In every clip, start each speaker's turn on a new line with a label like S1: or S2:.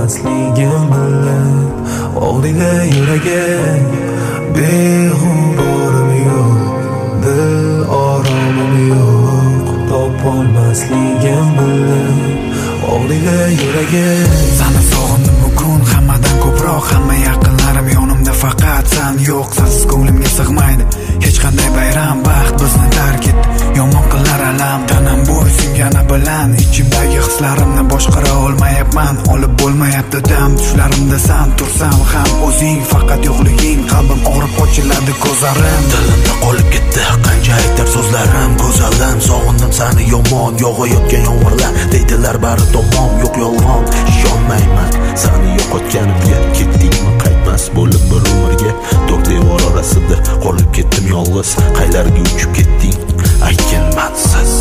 S1: topolmasligim bilan og'riga yuragim beg'uborim yo'q dil oromim yo'q topolmasligim bilan og'riga yuragim
S2: Seni sog'indim bugun hammadan ko'proq hamma yaqinlarim yonimda faqat sen yo'q sensiz ko'nglimga sig'maydi hech qanday bayram baxt bizni tark etdi yomon qilar alam tanam bo'ysungani bilan ichimdagi hislarimni boshqara olmayapman olib bo'lmayapti dam tushlarimda san tursam ham o'zing faqat yo'qliging qalbim og'rib ochiladi ko'zlarim
S3: dilimda qolib ketdi qancha aytar so'zlarim go'zalim sog'indim seni yomon yog'ayotgan yomg'irlar deydilar bari tomon yo'q yolg'on ishonmayman seni yo'qotganimga ketdingmi qaytmas bo'lib bir umrga to'rt devor orasida qolib ketdim yolg'iz qaylarga uchib ketding aytgin mansiz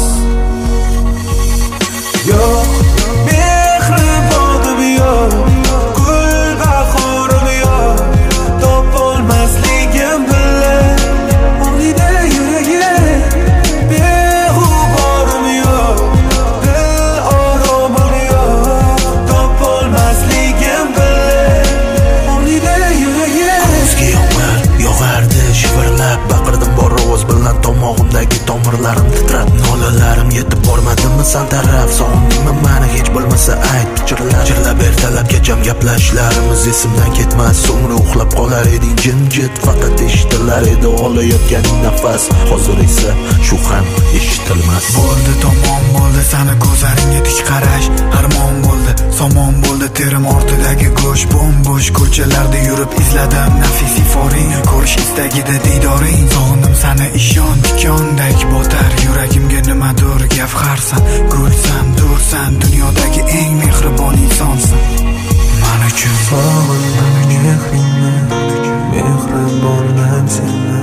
S1: yo'q mehribonim yo'q gul bahorim yo'q topolmasligim bilan og'riydi yuragim beg'uborim yo'q dil oromim yo'q topolmasligim bilan og'riydi yuragim
S3: kuzgi yomg'ir yog'ardi shivirlab baqirdim bor ovoz bilan tomog'imdagi tomirlarim titrab nolalarim yetib bormadimi san taraf sog'indingmi mani hech bo'lmasa ayt pichirlab chirlab ertalabgacham gaplashishlarimiz esimdan ketmas so'ngra uxlab qolar eding jimjit faqat eshitilar edi olayotganing nafas hozir esa shu ham eshitilmas
S2: bo'ldi tamom bo'ldi seni ko'zlaringga tik qarash armon bo'ldi somon bo'ldi terim ortidagi go'sht bo'sh ko'chalarda yurib izladim nafis iforing ko'rish istagida diydoring sog'indim seni ishon tikondek botar yuragimga nimadir gavharsan gulsan dursan dunyodagi eng mehribon insonsan men uchun
S1: sog'indim mehringni mehribonman seni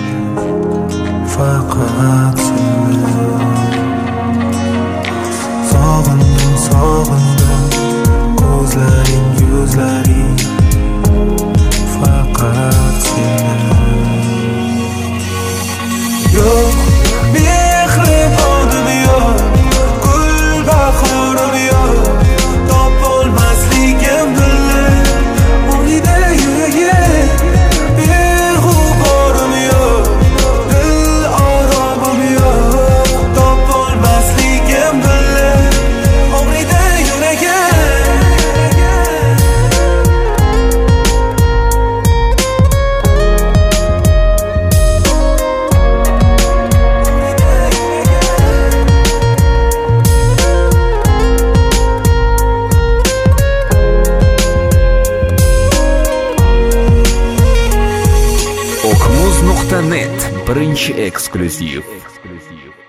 S1: faqat seni sog'indim ko'zlaring yuzlaring faqat seni yo'q mehribonim yo'q gul bahorim yo'q topolmasligim bilan og'riydi yuragim beg'uborim yo'q dil oromim yo'q topolmasligim bilan og'riydi yuragim
S4: Okmuz.net birinchi eksklyuziv